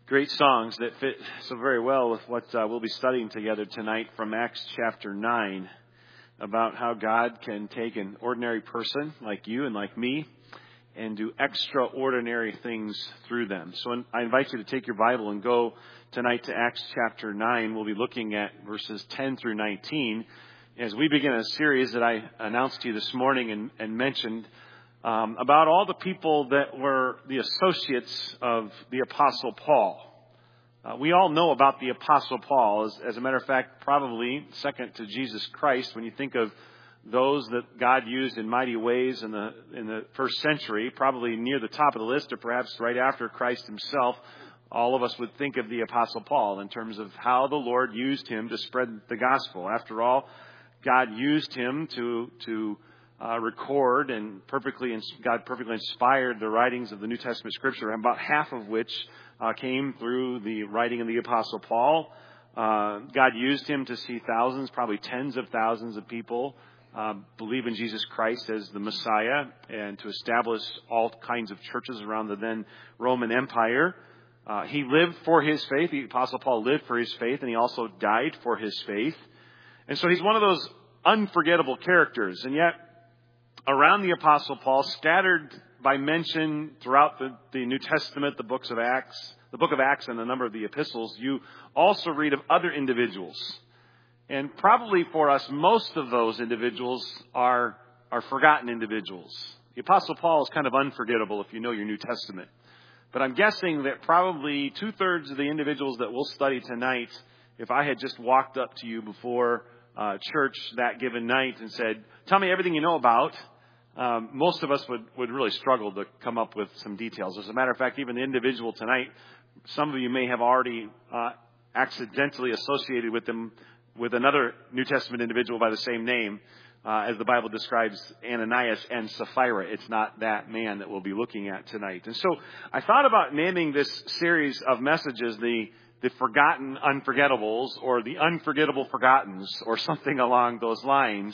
Great songs that fit so very well with what we'll be studying together tonight from Acts chapter 9 about how God can take an ordinary person like you and like me and do extraordinary things through them. So I invite you to take your Bible and go tonight to Acts chapter 9. We'll be looking at verses 10 through 19 as we begin a series that I announced to you this morning and mentioned about all the people that were the associates of the Apostle Paul. We all know about the Apostle Paul. As a matter of fact, probably second to Jesus Christ, when you think of those that God used in mighty ways in the first century, probably near the top of the list, or perhaps right after Christ himself, all of us would think of the Apostle Paul in terms of how the Lord used him to spread the gospel. After all, God used him to record and God perfectly inspired the writings of the New Testament Scripture, about half of which came through the writing of the Apostle Paul. God used him to see thousands, probably tens of thousands of people believe in Jesus Christ as the Messiah and to establish all kinds of churches around the then Roman Empire. He lived for his faith. The Apostle Paul lived for his faith, and he also died for his faith. And so he's one of those unforgettable characters. And yet, around the Apostle Paul, scattered by mention throughout the New Testament, the book of Acts and a number of the epistles, you also read of other individuals. And probably for us, most of those individuals are forgotten individuals. The Apostle Paul is kind of unforgettable if you know your New Testament. But I'm guessing that probably 2/3 of the individuals that we'll study tonight, if I had just walked up to you before church that given night and said, tell me everything you know about, most of us would really struggle to come up with some details. As a matter of fact, even the individual tonight, some of you may have already accidentally associated with them with another New Testament individual by the same name, as the Bible describes Ananias and Sapphira. It's not that man that we'll be looking at tonight. And so I thought about naming this series of messages the Forgotten Unforgettables, or the Unforgettable Forgottens, or something along those lines,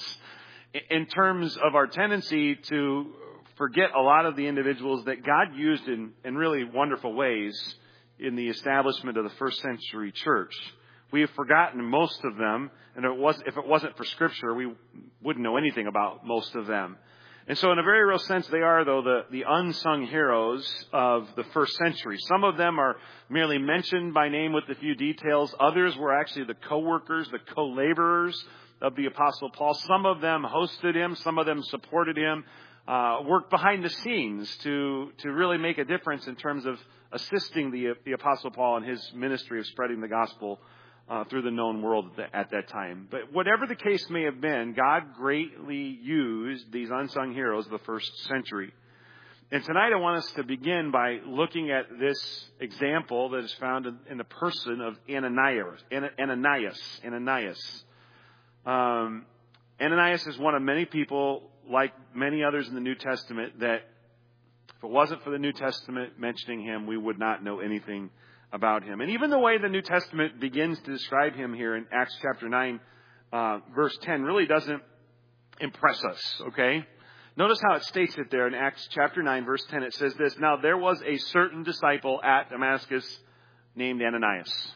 in terms of our tendency to forget a lot of the individuals that God used in really wonderful ways in the establishment of the first century church. We have forgotten most of them, and if it wasn't for Scripture, we wouldn't know anything about most of them. And so in a very real sense, they are, though, the unsung heroes of the first century. Some of them are merely mentioned by name with a few details. Others were actually the co-workers, the co-laborers of the Apostle Paul. Some of them hosted him. Some of them supported him, worked behind the scenes to really make a difference in terms of assisting the Apostle Paul in his ministry of spreading the gospel through the known world at that time. But whatever the case may have been, God greatly used these unsung heroes of the first century. And tonight I want us to begin by looking at this example that is found in the person of Ananias. Ananias is one of many people, like many others in the New Testament, that if it wasn't for the New Testament mentioning him, we would not know anything about him. And even the way the New Testament begins to describe him here in Acts chapter 9, verse 10, really doesn't impress us, okay? Notice how it states it there in Acts chapter 9, verse 10. It says this: Now there was a certain disciple at Damascus named Ananias.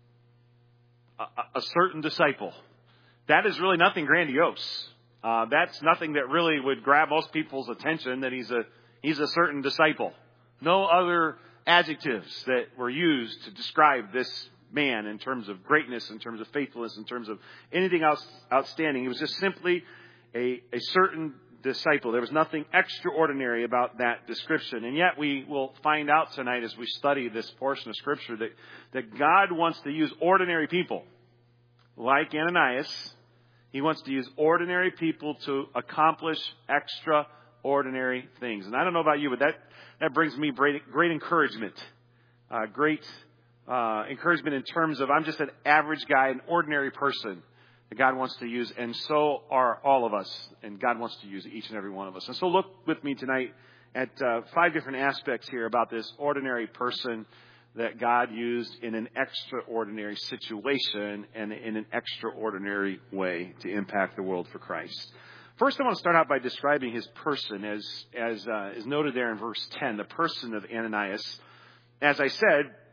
A certain disciple. That is really nothing grandiose. That's nothing that really would grab most people's attention, that he's a certain disciple. No other adjectives that were used to describe this man in terms of greatness, in terms of faithfulness, in terms of anything else outstanding. He was just simply a certain disciple. There was nothing extraordinary about that description. And yet we will find out tonight as we study this portion of Scripture that God wants to use ordinary people like Ananias. He wants to use ordinary people to accomplish extraordinary things. And I don't know about you, but that brings me great encouragement. Great encouragement in terms of I'm just an average guy, an ordinary person that God wants to use. And so are all of us. And God wants to use each and every one of us. And so look with me tonight at 5 different aspects here about this ordinary person that God used in an extraordinary situation and in an extraordinary way to impact the world for Christ. First, I want to start out by describing his person, as is noted there in verse 10, the person of Ananias. As I said,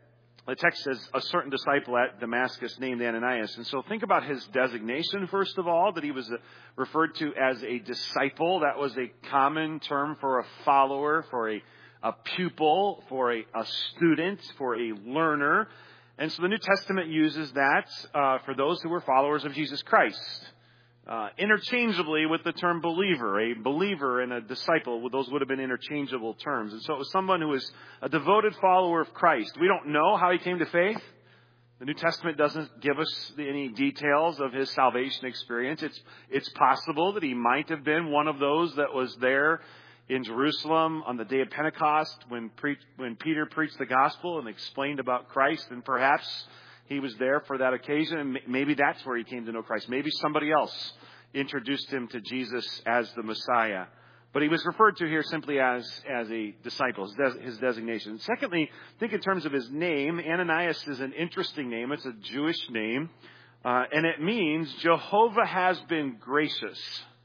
The text says a certain disciple at Damascus named Ananias. And so think about his designation, first of all, that he was referred to as a disciple. That was a common term for a follower, for a pupil, for a student, for a learner. And so the New Testament uses that for those who were followers of Jesus Christ. Interchangeably with the term believer. A believer and a disciple, those would have been interchangeable terms. And so it was someone who was a devoted follower of Christ. We don't know how he came to faith. The New Testament doesn't give us any details of his salvation experience. It's possible that he might have been one of those that was there in Jerusalem on the day of Pentecost when Peter preached the gospel and explained about Christ, and perhaps he was there for that occasion, and maybe that's where he came to know Christ. Maybe somebody else introduced him to Jesus as the Messiah. But he was referred to here simply as a disciple, his designation. Secondly, think in terms of his name. Ananias is an interesting name. It's a Jewish name, and it means Jehovah has been gracious.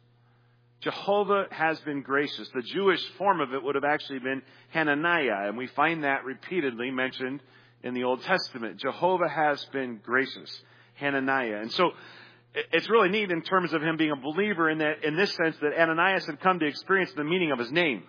Jehovah has been gracious. The Jewish form of it would have actually been Hananiah, and we find that repeatedly mentioned in the Old Testament. Jehovah has been gracious. Hananiah. And so it's really neat in terms of him being a believer in this sense that Ananias had come to experience the meaning of his name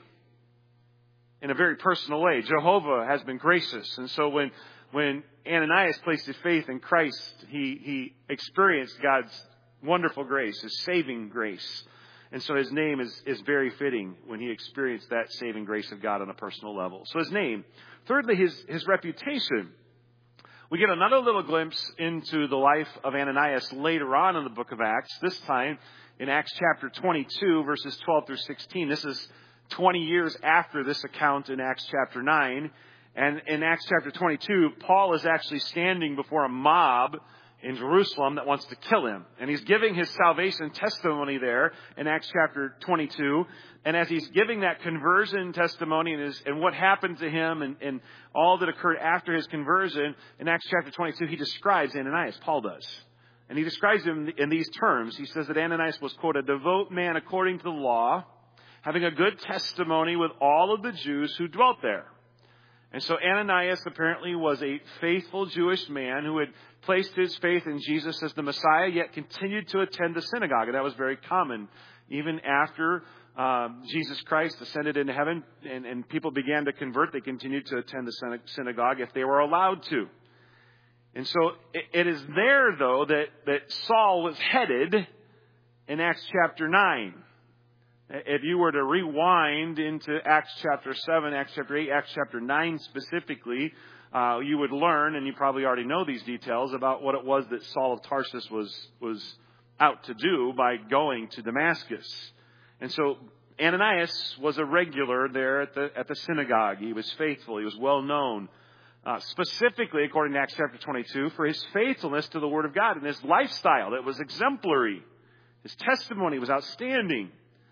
in a very personal way. Jehovah has been gracious. And so when Ananias placed his faith in Christ, he experienced God's wonderful grace, his saving grace. And so his name is very fitting when he experienced that saving grace of God on a personal level. So his name. Thirdly, his reputation. We get another little glimpse into the life of Ananias later on in the book of Acts, this time in Acts chapter 22, verses 12 through 16. This is 20 years after this account in Acts chapter 9. And in Acts chapter 22, Paul is actually standing before a mob in Jerusalem that wants to kill him. And he's giving his salvation testimony there in Acts chapter 22. And as he's giving that conversion testimony and what happened to him and all that occurred after his conversion, in Acts chapter 22, he describes Ananias, Paul does. And he describes him in these terms. He says that Ananias was, quote, a devout man according to the law, having a good testimony with all of the Jews who dwelt there. And so Ananias apparently was a faithful Jewish man who had placed his faith in Jesus as the Messiah, yet continued to attend the synagogue. And that was very common. Even after Jesus Christ ascended into heaven and people began to convert, they continued to attend the synagogue if they were allowed to. And so it is there, though, that Saul was headed in Acts chapter 9. If you were to rewind into Acts chapter 7, Acts chapter 8, Acts chapter 9 specifically, you would learn, and you probably already know these details, about what it was that Saul of Tarsus was out to do by going to Damascus. And so Ananias was a regular there at the synagogue. He was faithful. He was well known, specifically, according to Acts chapter 22, for his faithfulness to the Word of God and his lifestyle that was exemplary. His testimony was outstanding.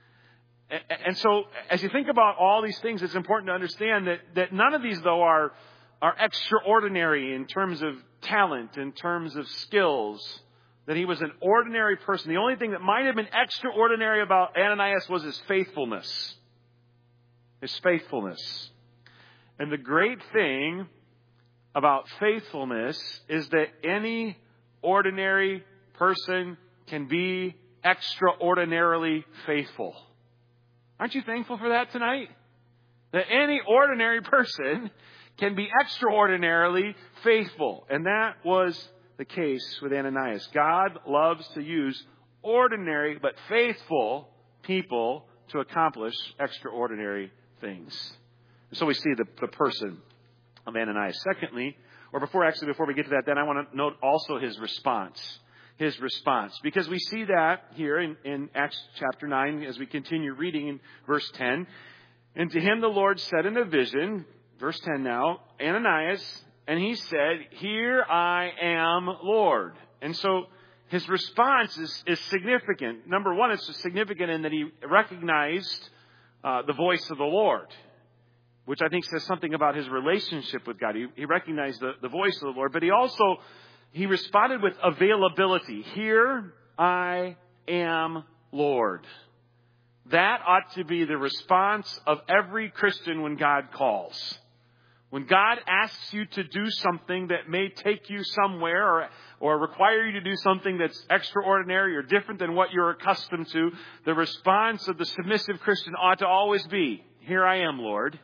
And so, as you think about all these things, it's important to understand that none of these, though, are extraordinary in terms of talent, in terms of skills. That he was an ordinary person. The only thing that might have been extraordinary about Ananias was his faithfulness. His faithfulness. And the great thing about faithfulness is that any ordinary person can be extraordinarily faithful. Aren't you thankful for that tonight? That any ordinary person can be extraordinarily faithful. And that was the case with Ananias. God loves to use ordinary but faithful people to accomplish extraordinary things. So we see the person of Ananias. Secondly, before we get to that, then I want to note also his response. His response. Because we see that here in Acts chapter 9 as we continue reading in verse 10. And to him the Lord said in a vision, verse 10 now, Ananias, and he said, "Here I am, Lord." And so his response is significant. Number one, it's significant in that he recognized the voice of the Lord, which I think says something about his relationship with God. He recognized the voice of the Lord, but he responded with availability. Here I am, Lord. That ought to be the response of every Christian when God calls. When God asks you to do something that may take you somewhere or require you to do something that's extraordinary or different than what you're accustomed to, the response of the submissive Christian ought to always be, here I am, Lord.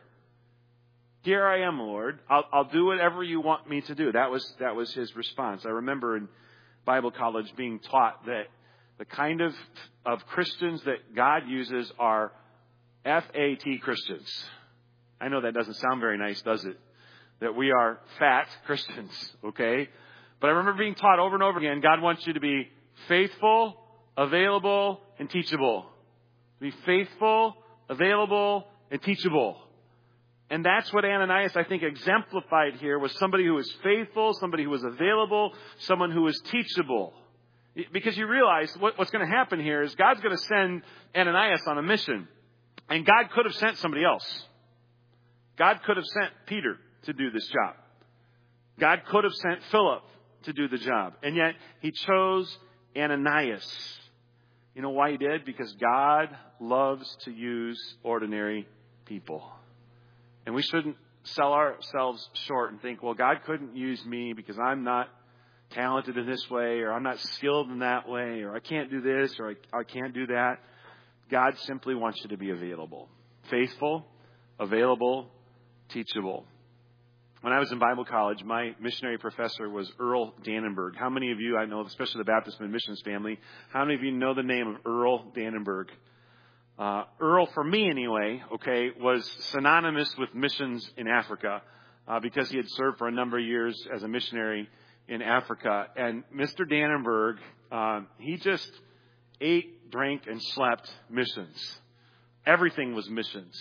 Here I am, Lord. I'll do whatever you want me to do. That was his response. I remember in Bible college being taught that the kind of Christians that God uses are FAT Christians. I know that doesn't sound very nice, does it? That we are fat Christians, okay? But I remember being taught over and over again, God wants you to be faithful, available, and teachable. Be faithful, available, and teachable. And that's what Ananias, I think, exemplified here, was somebody who was faithful, somebody who was available, someone who was teachable. Because you realize what's going to happen here is God's going to send Ananias on a mission. And God could have sent somebody else. God could have sent Peter to do this job. God could have sent Philip to do the job. And yet he chose Ananias. You know why he did? Because God loves to use ordinary people. And we shouldn't sell ourselves short and think, well, God couldn't use me because I'm not talented in this way, or I'm not skilled in that way, or I can't do this, or I can't do that. God simply wants you to be available. Faithful, available, teachable. When I was in Bible college, my missionary professor was Earl Dannenberg. How many of you, I know, especially the Baptist Missions family, how many of you know the name of Earl Dannenberg? Earl, for me anyway, okay, was synonymous with missions in Africa because he had served for a number of years as a missionary in Africa. And Mr. Dannenberg, he just ate, drank, and slept missions. Everything was missions.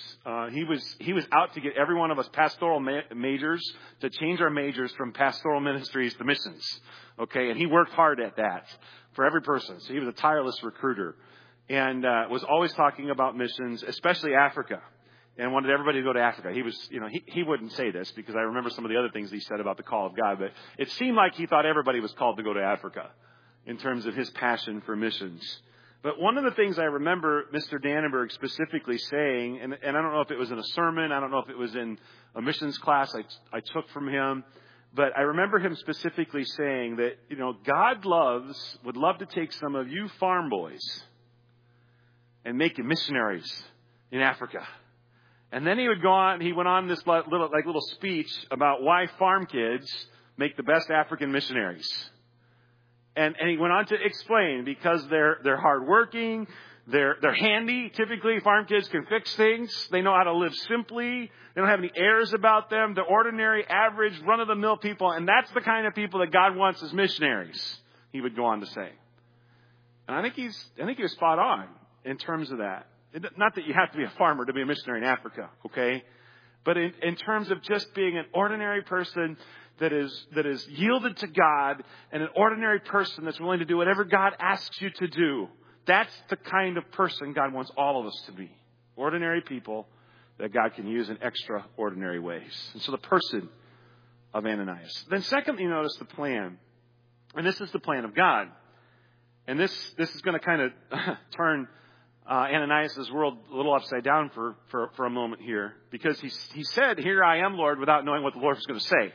He was out to get every one of us pastoral majors to change our majors from pastoral ministries to missions. Okay, and he worked hard at that for every person. So he was a tireless recruiter, and was always talking about missions, especially Africa, and wanted everybody to go to Africa. He was, he wouldn't say this because I remember some of the other things he said about the call of God, but it seemed like he thought everybody was called to go to Africa in terms of his passion for missions. But one of the things I remember Mr. Dannenberg specifically saying, and I don't know if it was in a sermon, I don't know if it was in a missions class I took from him, but I remember him specifically saying that, God would love to take some of you farm boys and make you missionaries in Africa. And then he went on this little speech about why farm kids make the best African missionaries. And he went on to explain because they're hardworking, they're handy. Typically, farm kids can fix things. They know how to live simply. They don't have any airs about them. They're ordinary, average, run-of-the-mill people, and that's the kind of people that God wants as missionaries. He would go on to say, and I think he was spot on in terms of that. Not that you have to be a farmer to be a missionary in Africa, okay? But in terms of just being an ordinary person that is yielded to God, and an ordinary person that's willing to do whatever God asks you to do. That's the kind of person God wants all of us to be. Ordinary people that God can use in extraordinary ways. And so the person of Ananias. Then secondly, notice the plan. And this is the plan of God. And this is going to kind of turn Ananias' world a little upside down for a moment here. Because he said, here I am, Lord, without knowing what the Lord was going to say.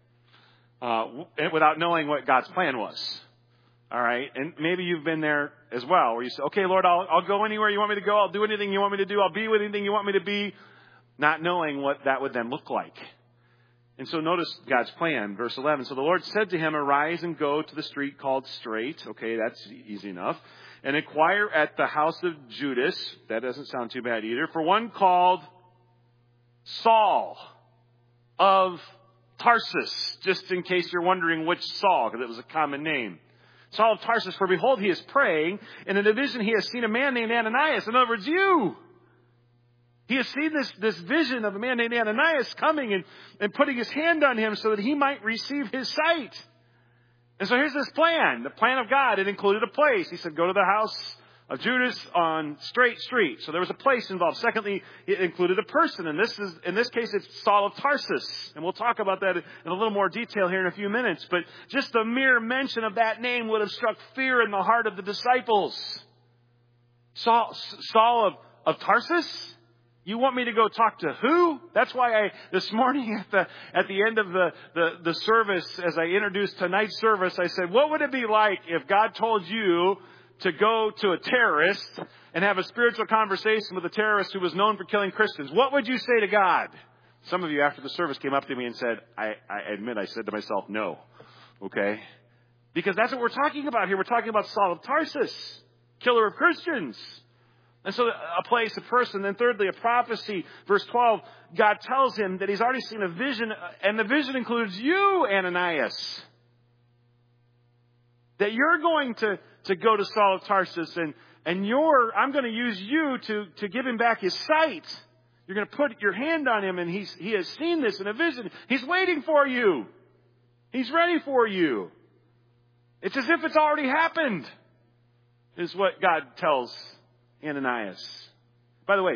Without knowing what God's plan was. All right. And maybe you've been there as well, where you say, okay, Lord, I'll go anywhere you want me to go. I'll do anything you want me to do. I'll be with anything you want me to be. Not knowing what that would then look like. And so notice God's plan, verse 11. So the Lord said to him, arise and go to the street called Straight. Okay, that's easy enough. And inquire at the house of Judas. That doesn't sound too bad either. For one called Saul of Tarsus, just in case you're wondering which Saul, because it was a common name. Saul of Tarsus, for behold, he is praying, and in a vision he has seen a man named Ananias. In other words, you. He has seen this vision of a man named Ananias coming and putting his hand on him so that he might receive his sight. And so here's this plan, the plan of God. It included a place. He said, go to the house of Judas on Straight Street. So there was a place involved. Secondly, it included a person. And in this case, it's Saul of Tarsus. And we'll talk about that in a little more detail here in a few minutes. But just the mere mention of that name would have struck fear in the heart of the disciples. Saul of Tarsus? You want me to go talk to who? That's why this morning at the end of the service, as I introduced tonight's service, I said, what would it be like if God told you to go to a terrorist and have a spiritual conversation with a terrorist who was known for killing Christians? What would you say to God? Some of you after the service came up to me and said, I admit I said to myself, no. Okay? Because that's what we're talking about here. We're talking about Saul of Tarsus, killer of Christians. And so a place, a person, then thirdly, a prophecy. Verse 12, God tells him that he's already seen a vision, and the vision includes you, Ananias. That you're going to go to Saul of Tarsus, and I'm going to use you to give him back his sight. You're going to put your hand on him, and he has seen this in a vision. He's waiting for you. He's ready for you. It's as if it's already happened, is what God tells Ananias. By the way,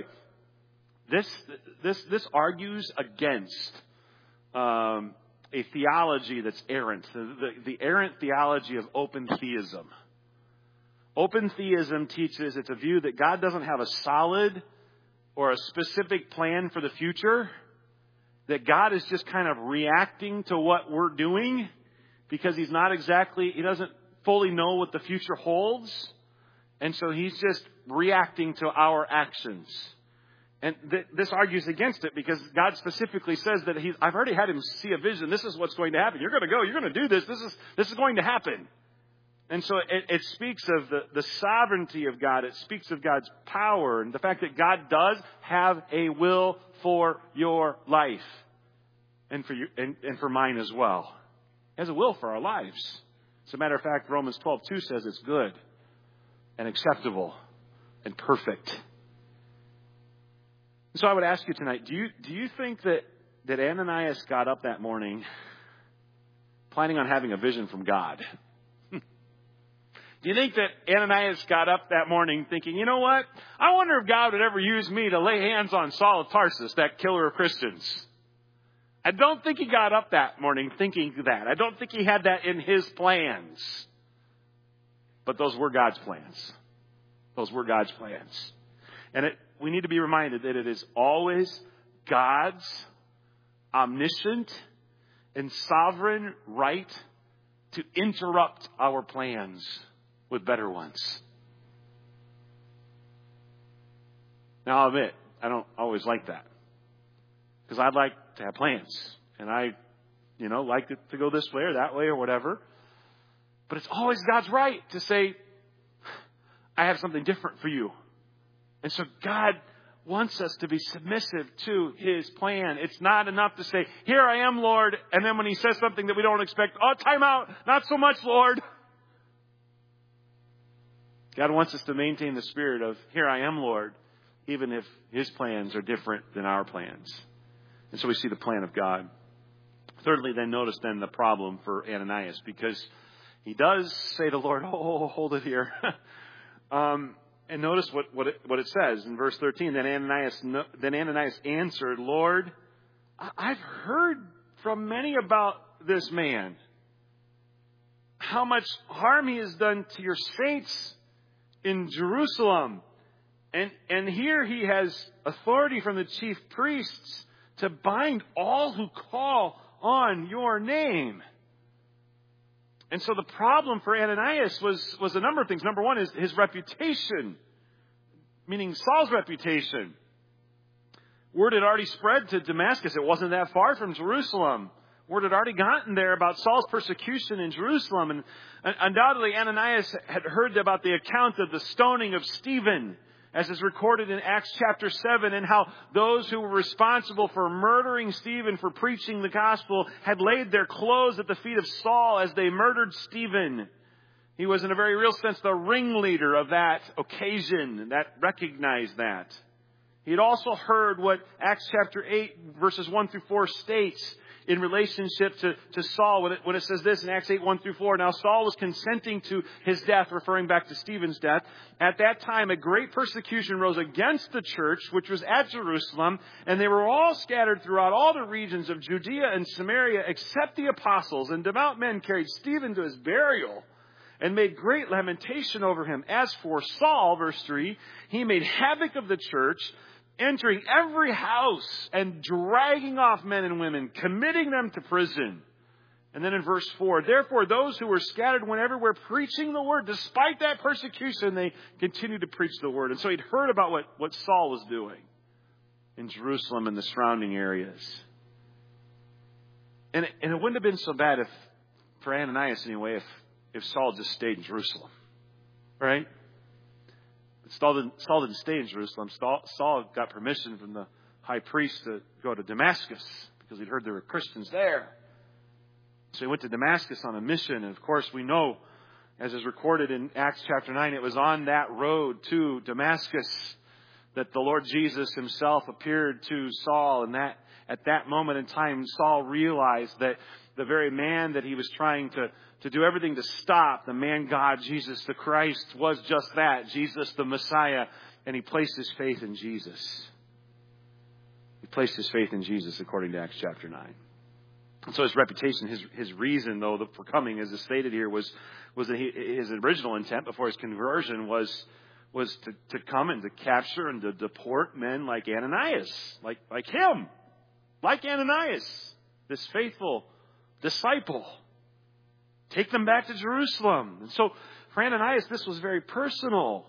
this argues against a theology that's errant, the errant theology of open theism. Open theism teaches, it's a view that God doesn't have a solid or a specific plan for the future, that God is just kind of reacting to what we're doing because he doesn't fully know what the future holds. And so he's just reacting to our actions. And this argues against it because God specifically says that I've already had him see a vision. This is what's going to happen. You're going to go. You're going to do this. This is going to happen. And so it speaks of the sovereignty of God. It speaks of God's power and the fact that God does have a will for your life and for you and for mine as well. He has a will for our lives. As a matter of fact, Romans 12:2 says it's good and acceptable and perfect. So I would ask you tonight, do you think that Ananias got up that morning planning on having a vision from God? Do you think that Ananias got up that morning thinking, you know what? I wonder if God would ever use me to lay hands on Saul of Tarsus, that killer of Christians. I don't think he got up that morning thinking that. I don't think he had that in his plans. But those were God's plans. Those were God's plans. And we need to be reminded that it is always God's omniscient and sovereign right to interrupt our plans with better ones. Now, I'll admit, I don't always like that. Because I'd like to have plans. And I, like it to go this way or that way or whatever. But it's always God's right to say, I have something different for you. And so God wants us to be submissive to his plan. It's not enough to say, here I am, Lord. And then when he says something that we don't expect, time out. Not so much, Lord. God wants us to maintain the spirit of, here I am, Lord, even if his plans are different than our plans. And so we see the plan of God. Thirdly, then notice then the problem for Ananias, because he does say to the Lord, hold it here. And notice what it says in verse 13. Then Ananias answered, Lord, I've heard from many about this man, how much harm he has done to your saints in Jerusalem. And here he has authority from the chief priests to bind all who call on your name. And so the problem for Ananias was a number of things. Number one is his reputation, meaning Saul's reputation. Word had already spread to Damascus. It wasn't that far from Jerusalem. Word had already gotten there about Saul's persecution in Jerusalem. And undoubtedly Ananias had heard about the account of the stoning of Stephen, as is recorded in Acts chapter 7, and how those who were responsible for murdering Stephen for preaching the gospel had laid their clothes at the feet of Saul as they murdered Stephen. He was in a very real sense the ringleader of that occasion, that recognized that. He had also heard what Acts chapter 8 verses 1 through 4 states in relationship to Saul when it says this in Acts 8, 1 through 4. Now Saul was consenting to his death, referring back to Stephen's death. At that time, a great persecution rose against the church, which was at Jerusalem, and they were all scattered throughout all the regions of Judea and Samaria, except the apostles. And devout men carried Stephen to his burial and made great lamentation over him. As for Saul, verse 3, he made havoc of the church, entering every house and dragging off men and women, committing them to prison. And then in verse 4, therefore those who were scattered went everywhere preaching the word. Despite that persecution, they continued to preach the word. And so he'd heard about what Saul was doing in Jerusalem and the surrounding areas. And it wouldn't have been so bad for Ananias anyway, if Saul just stayed in Jerusalem. Right? Saul didn't stay in Jerusalem. Saul got permission from the high priest to go to Damascus because he'd heard there were Christians there. So he went to Damascus on a mission. And of course, we know, as is recorded in Acts chapter 9, it was on that road to Damascus that the Lord Jesus himself appeared to Saul. And that at that moment in time, Saul realized that the very man that he was trying to do everything to stop, the man God, Jesus the Christ, was just that, Jesus the Messiah. And he placed his faith in Jesus. He placed his faith in Jesus according to Acts chapter 9. And so his reputation, his reason, though, for coming, as is stated here, was that his original intent before his conversion was to come and to capture and to deport men like Ananias, like him, like Ananias, this faithful disciple. Take them back to Jerusalem. And so for Ananias, this was very personal.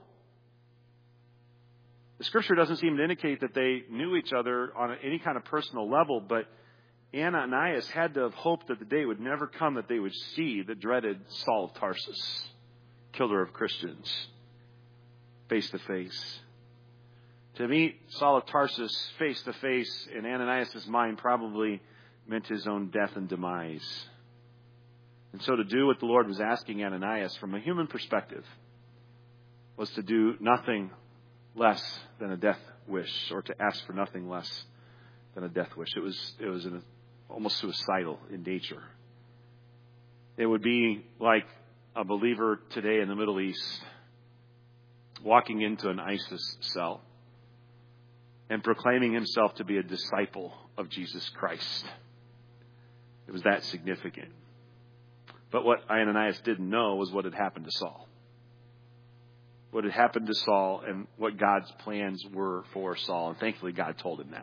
The scripture doesn't seem to indicate that they knew each other on any kind of personal level, but Ananias had to have hoped that the day would never come that they would see the dreaded Saul of Tarsus, killer of Christians, face to face. To meet Saul of Tarsus face to face in Ananias' mind probably meant his own death and demise. And so to do what the Lord was asking Ananias from a human perspective was to do nothing less than a death wish, or to ask for nothing less than a death wish. It was almost suicidal in nature. It would be like a believer today in the Middle East walking into an ISIS cell and proclaiming himself to be a disciple of Jesus Christ. It was that significant. But what Ananias didn't know was what had happened to Saul. What had happened to Saul and what God's plans were for Saul. And thankfully God told him that.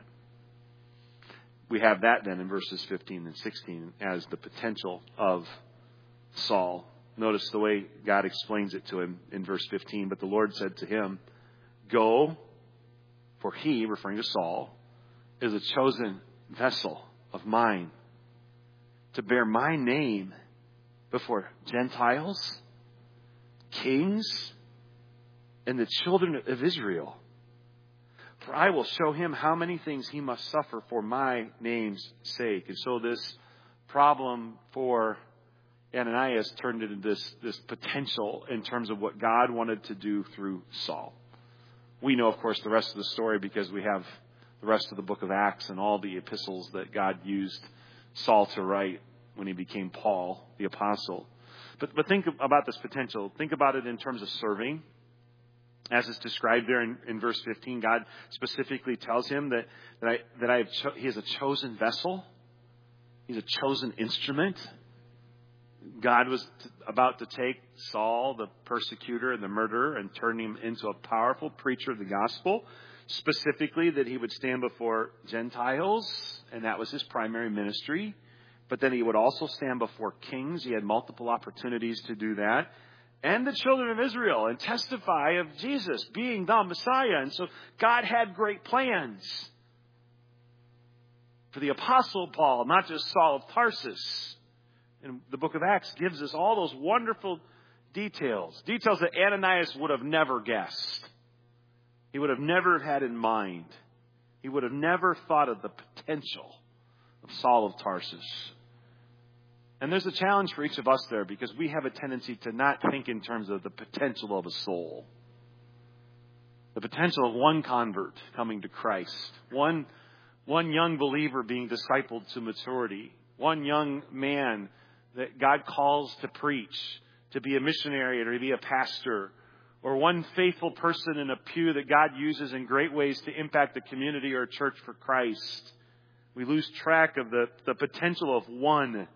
We have that then in verses 15 and 16 as the potential of Saul. Notice the way God explains it to him in verse 15. But the Lord said to him, go, for he, referring to Saul, is a chosen vessel of mine to bear my name before Gentiles, kings, and the children of Israel. For I will show him how many things he must suffer for my name's sake. And so this problem for Ananias turned into this potential in terms of what God wanted to do through Saul. We know, of course, the rest of the story because we have the rest of the book of Acts and all the epistles that God used Saul to write when he became Paul, the apostle. But think about this potential. Think about it in terms of serving. As it's described there in verse 15, God specifically tells him that he is a chosen vessel. He's a chosen instrument. God was about to take Saul, the persecutor and the murderer, and turn him into a powerful preacher of the gospel. Specifically that he would stand before Gentiles, and that was his primary ministry. But then he would also stand before kings. He had multiple opportunities to do that. And the children of Israel, and testify of Jesus being the Messiah. And so God had great plans for the Apostle Paul, not just Saul of Tarsus. And the book of Acts gives us all those wonderful details that Ananias would have never guessed. He would have never had in mind. He would have never thought of the potential of Saul of Tarsus. And there's a challenge for each of us there because we have a tendency to not think in terms of the potential of a soul. The potential of one convert coming to Christ. One young believer being discipled to maturity. One young man that God calls to preach, to be a missionary or to be a pastor. Or one faithful person in a pew that God uses in great ways to impact the community or church for Christ. We lose track of the potential of one.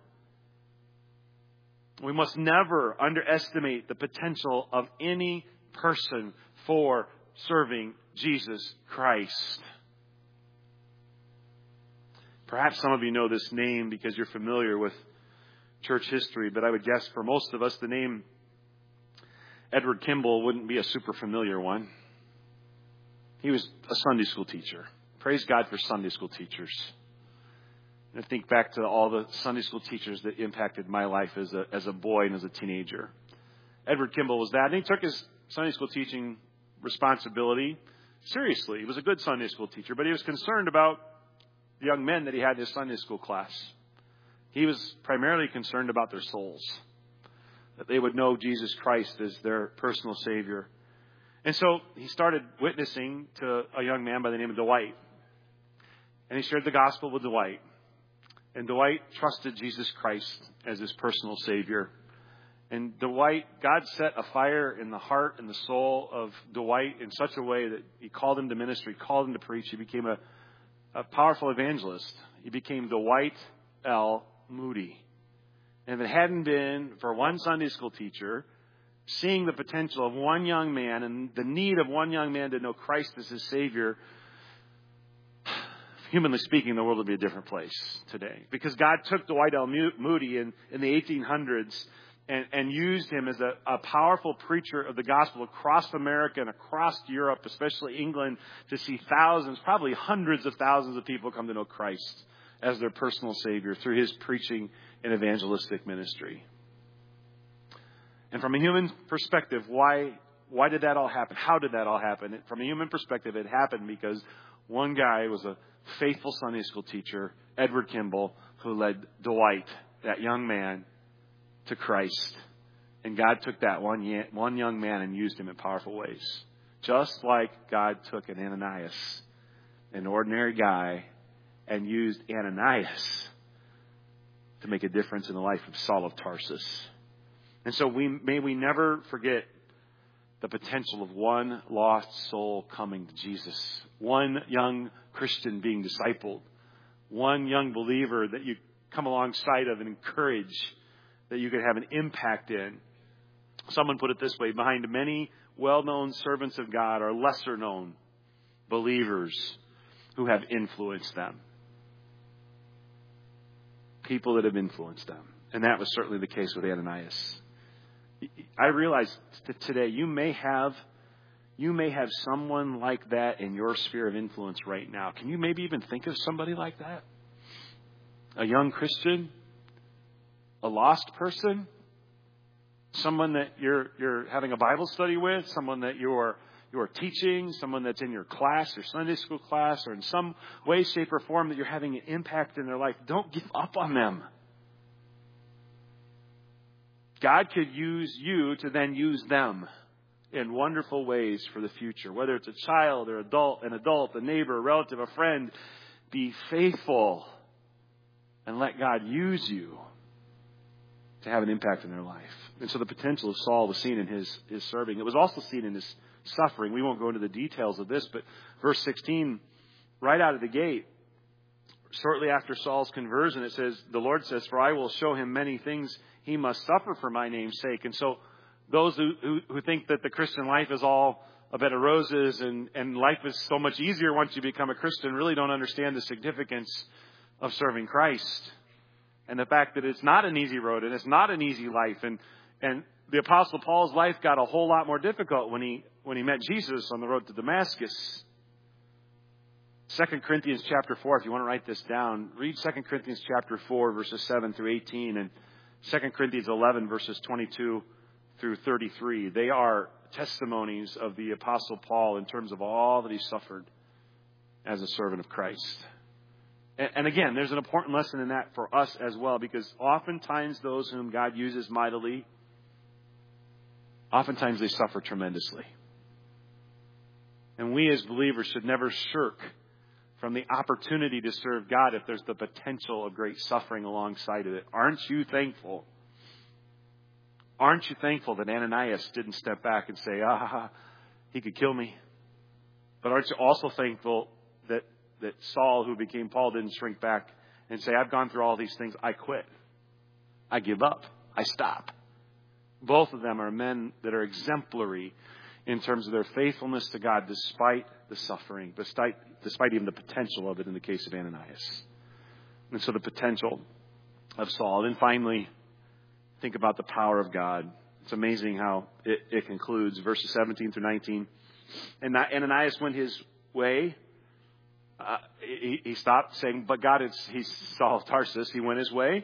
We must never underestimate the potential of any person for serving Jesus Christ. Perhaps some of you know this name because you're familiar with church history, but I would guess for most of us the name Edward Kimball wouldn't be a super familiar one. He was a Sunday school teacher. Praise God for Sunday school teachers. And I think back to all the Sunday school teachers that impacted my life as a boy and as a teenager. Edward Kimball was that, and he took his Sunday school teaching responsibility seriously. He was a good Sunday school teacher, but he was concerned about the young men that he had in his Sunday school class. He was primarily concerned about their souls, that they would know Jesus Christ as their personal Savior. And so he started witnessing to a young man by the name of Dwight. And he shared the gospel with Dwight. And Dwight trusted Jesus Christ as his personal Savior. And Dwight, God set a fire in the heart and the soul of Dwight in such a way that he called him to ministry, called him to preach. He became a powerful evangelist. He became Dwight L. Moody. And if it hadn't been for one Sunday school teacher seeing the potential of one young man and the need of one young man to know Christ as his Savior, humanly speaking, the world would be a different place today. Because God took Dwight L. Moody in the 1800s and used him as a powerful preacher of the gospel across America and across Europe, especially England, to see thousands, probably hundreds of thousands of people come to know Christ as their personal Savior through his preaching and evangelistic ministry. And from a human perspective, why did that all happen? How did that all happen? From a human perspective, it happened because one guy was a faithful Sunday school teacher, Edward Kimball, who led Dwight, that young man, to Christ. And God took that one young man and used him in powerful ways. Just like God took an Ananias, an ordinary guy, and used Ananias to make a difference in the life of Saul of Tarsus. And so may we never forget the potential of one lost soul coming to Jesus. One young Christian being discipled. One young believer that you come alongside of and encourage, that you could have an impact in. Someone put it this way: behind many well-known servants of God are lesser-known believers who have influenced them. People that have influenced them. And that was certainly the case with Ananias. I realize that today you may have someone like that in your sphere of influence right now. Can you maybe even think of somebody like that? A young Christian? A lost person? Someone that you're having a Bible study with? Someone that you're teaching? Someone that's in your class or Sunday school class, or in some way, shape, or form that you're having an impact in their life? Don't give up on them. God could use you to then use them in wonderful ways for the future. Whether it's a child or an adult, a neighbor, a relative, a friend, be faithful and let God use you to have an impact in their life. And so the potential of Saul was seen in his serving. It was also seen in his suffering. We won't go into the details of this, but verse 16, right out of the gate, shortly after Saul's conversion, it says, the Lord says, "For I will show him many things he must suffer for my name's sake." And so those who think that the Christian life is all a bed of roses and life is so much easier once you become a Christian really don't understand the significance of serving Christ. And the fact that it's not an easy road and it's not an easy life. And the Apostle Paul's life got a whole lot more difficult when he met Jesus on the road to Damascus. 2 Corinthians chapter 4, if you want to write this down, read 2 Corinthians chapter 4, verses 7 through 18, and 2 Corinthians 11, verses 22 through 33. They are testimonies of the Apostle Paul in terms of all that he suffered as a servant of Christ. And again, there's an important lesson in that for us as well, because oftentimes those whom God uses mightily, oftentimes they suffer tremendously. And we as believers should never shirk from the opportunity to serve God if there's the potential of great suffering alongside of it. Aren't you thankful? Aren't you thankful that Ananias didn't step back and say, he could kill me? But aren't you also thankful that Saul, who became Paul, didn't shrink back and say, I've gone through all these things, I quit. I give up. I stop. Both of them are men that are exemplary in terms of their faithfulness to God despite the suffering, despite even the potential of it in the case of Ananias. And so the potential of Saul. And then finally, think about the power of God. It's amazing how it concludes, verses 17 through 19. And Ananias went his way. He stopped saying, but God, he's Saul of Tarsus. He went his way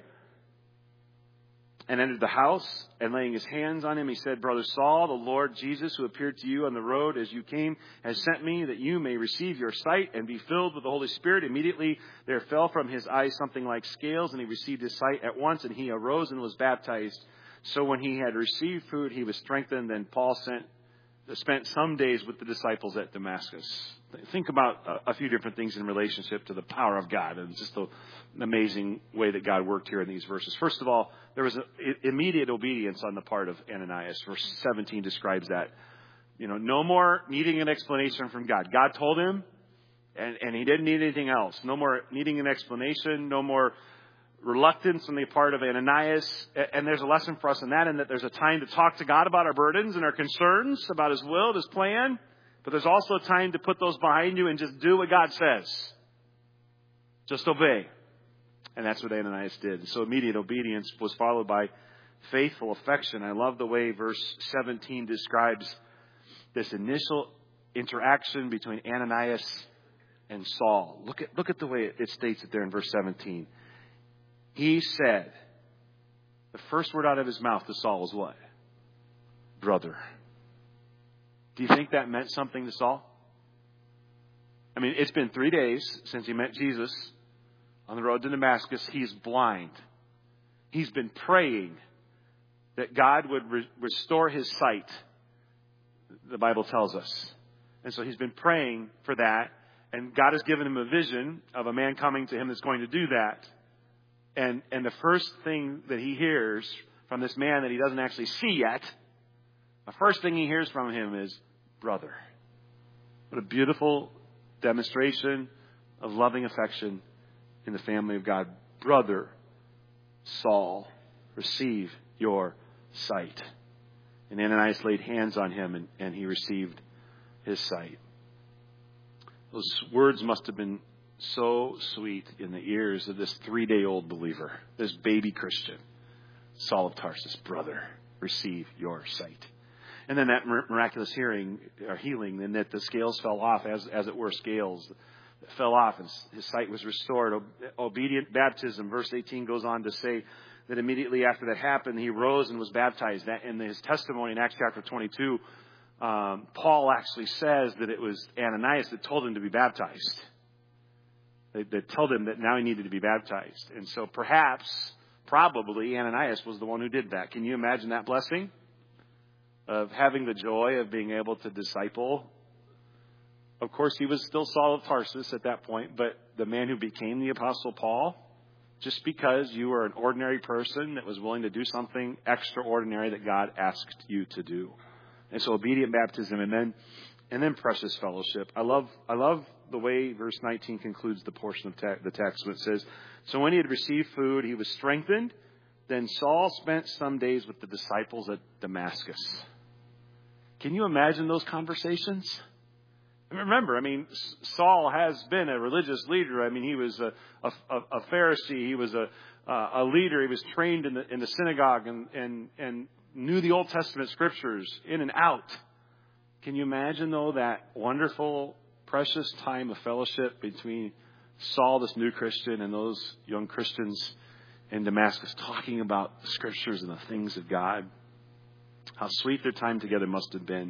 and entered the house, and laying his hands on him, he said, Brother Saul, the Lord Jesus, who appeared to you on the road as you came, has sent me that you may receive your sight and be filled with the Holy Spirit. Immediately there fell from his eyes something like scales, and he received his sight at once, and he arose and was baptized. So when he had received food, he was strengthened. Then Paul spent some days with the disciples at Damascus. Think about a few different things in relationship to the power of God and just the amazing way that God worked here in these verses. First of all, there was immediate obedience on the part of Ananias. Verse 17 describes that. No more needing an explanation from God. God told him, and he didn't need anything else. No more needing an explanation. No more reluctance on the part of Ananias. And there's a lesson for us in that there's a time to talk to God about our burdens and our concerns, about His will, His plan. But there's also a time to put those behind you and just do what God says. Just obey. And that's what Ananias did. So immediate obedience was followed by faithful affection. I love the way verse 17 describes this initial interaction between Ananias and Saul. Look at the way it states it there in verse 17. He said, the first word out of his mouth to Saul was what? Brother. Do you think that meant something to Saul? I mean, it's been 3 days since he met Jesus on the road to Damascus. He's blind. He's been praying that God would restore his sight, the Bible tells us. And so he's been praying for that. And God has given him a vision of a man coming to him that's going to do that. And the first thing that he hears from this man that he doesn't actually see yet, the first thing he hears from him is, brother. What a beautiful demonstration of loving affection in the family of God. Brother Saul, receive your sight. And Ananias laid hands on him and he received his sight. Those words must have been so sweet in the ears of this 3-day-old believer, this baby Christian. Saul of Tarsus, brother, receive your sight. And then that miraculous healing, and that the scales fell off, as it were, scales that fell off, and his sight was restored. Obedient baptism, verse 18 goes on to say that immediately after that happened, he rose and was baptized. That in his testimony in Acts chapter 22, Paul actually says that it was Ananias that told him to be baptized. They told him that now he needed to be baptized. And so probably Ananias was the one who did that. Can you imagine that blessing? Of having the joy of being able to disciple. Of course, he was still Saul of Tarsus at that point, but the man who became the Apostle Paul, just because you were an ordinary person that was willing to do something extraordinary that God asked you to do. And so obedient baptism and then precious fellowship. I love the way verse 19 concludes the portion of the text when it says, so when he had received food, he was strengthened. Then Saul spent some days with the disciples at Damascus. Can you imagine those conversations? Remember, Saul has been a religious leader. He was a Pharisee. He was a leader. He was trained in the synagogue and knew the Old Testament scriptures in and out. Can you imagine, though, that wonderful, precious time of fellowship between Saul, this new Christian, and those young Christians in Damascus, talking about the scriptures and the things of God? How sweet their time together must have been.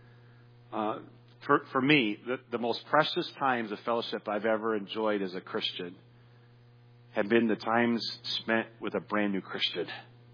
For me, the most precious times of fellowship I've ever enjoyed as a Christian have been the times spent with a brand new Christian.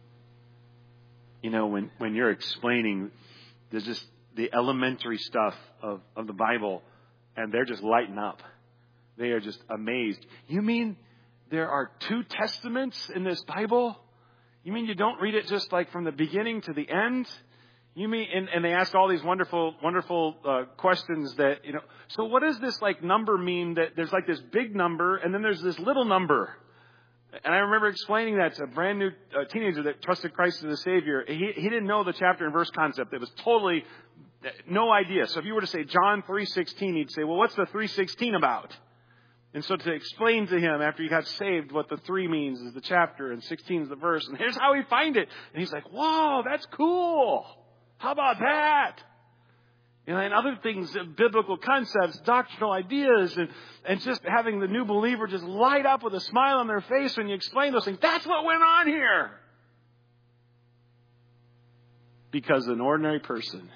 When you're explaining there's just the elementary stuff of the Bible, and they're just lighting up. They are just amazed. You mean there are 2 testaments in this Bible? You mean you don't read it just like from the beginning to the end? You mean, and they ask all these wonderful questions that, so what does this number mean, that there's this big number and then there's this little number? And I remember explaining that to a brand new teenager that trusted Christ as a Savior. He didn't know the chapter and verse concept. It was totally no idea. So if you were to say John 3:16, he'd say, well, what's the 3:16 about? And so to explain to him after he got saved what the 3 means is the chapter and 16 is the verse. And here's how we find it. And he's like, whoa, that's cool. How about that? And other things, biblical concepts, doctrinal ideas, and just having the new believer just light up with a smile on their face when you explain those things. That's what went on here. Because an ordinary person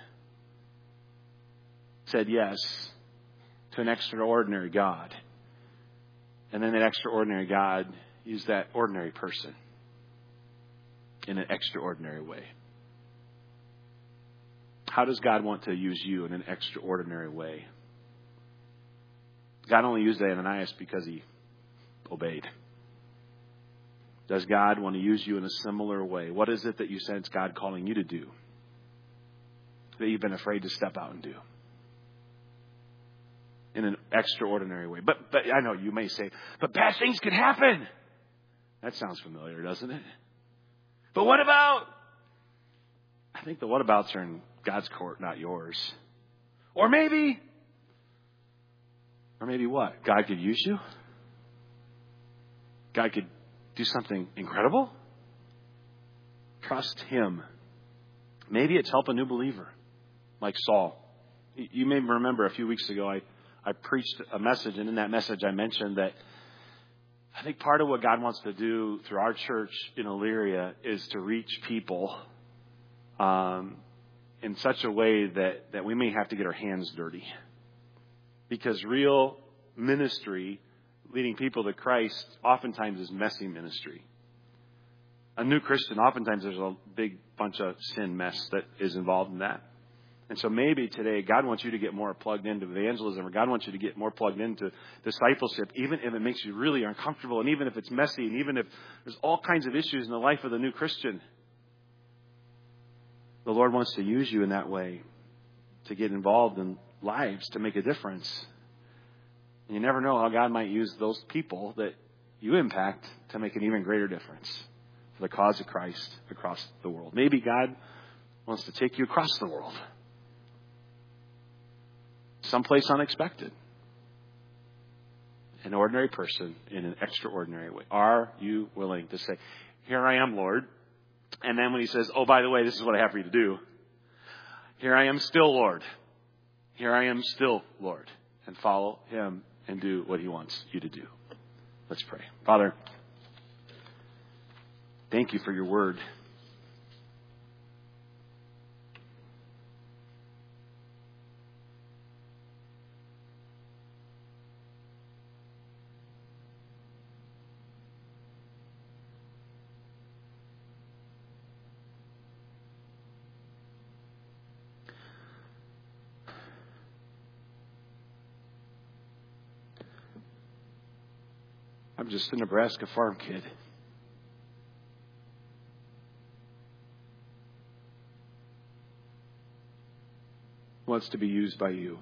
said yes to an extraordinary God. And then that extraordinary God used that ordinary person in an extraordinary way. How does God want to use you in an extraordinary way? God only used Ananias because he obeyed. Does God want to use you in a similar way? What is it that you sense God calling you to do that you've been afraid to step out and do? In an extraordinary way. But I know you may say, but bad things can happen. That sounds familiar, doesn't it? But what about? I think the whatabouts are in God's court, not yours. Or maybe what? God could use you? God could do something incredible? Trust Him. Maybe it's help a new believer, like Saul. You may remember a few weeks ago I preached a message, and in that message I mentioned that I think part of what God wants to do through our church in Elyria is to reach people in such a way that we may have to get our hands dirty. Because real ministry, leading people to Christ, oftentimes is messy ministry. A new Christian, oftentimes there's a big bunch of sin mess that is involved in that. And so maybe today God wants you to get more plugged into evangelism, or God wants you to get more plugged into discipleship, even if it makes you really uncomfortable, and even if it's messy, and even if there's all kinds of issues in the life of the new Christian. The Lord wants to use you in that way to get involved in lives, to make a difference. And you never know how God might use those people that you impact to make an even greater difference for the cause of Christ across the world. Maybe God wants to take you across the world. Someplace unexpected. An ordinary person in an extraordinary way. Are you willing to say, here I am, Lord? And then when He says, oh, by the way, this is what I have for you to do. Here I am still, Lord. Here I am still, Lord. And follow Him and do what He wants you to do. Let's pray. Father, thank you for your word. I'm just a Nebraska farm kid. Wants to be used by you.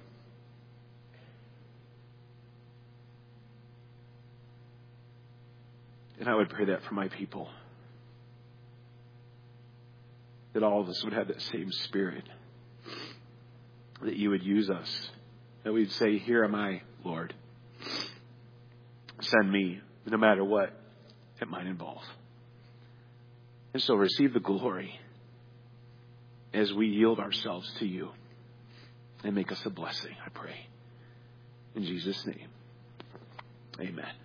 And I would pray that for my people. That all of us would have that same spirit. That you would use us. That we'd say, here am I, Lord. Send me, no matter what it might involve. And so receive the glory as we yield ourselves to you. And make us a blessing, I pray. In Jesus' name, amen.